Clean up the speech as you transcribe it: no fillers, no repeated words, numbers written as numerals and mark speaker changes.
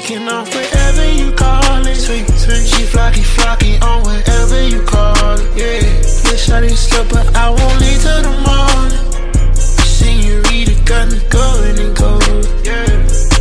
Speaker 1: taking off wherever you call it. Sweet, sweet. She flocky, flocky on wherever you call it. Yeah. Wish I didn't sleep, but I won't leave till the morning. Senorita got me going and go. Yeah.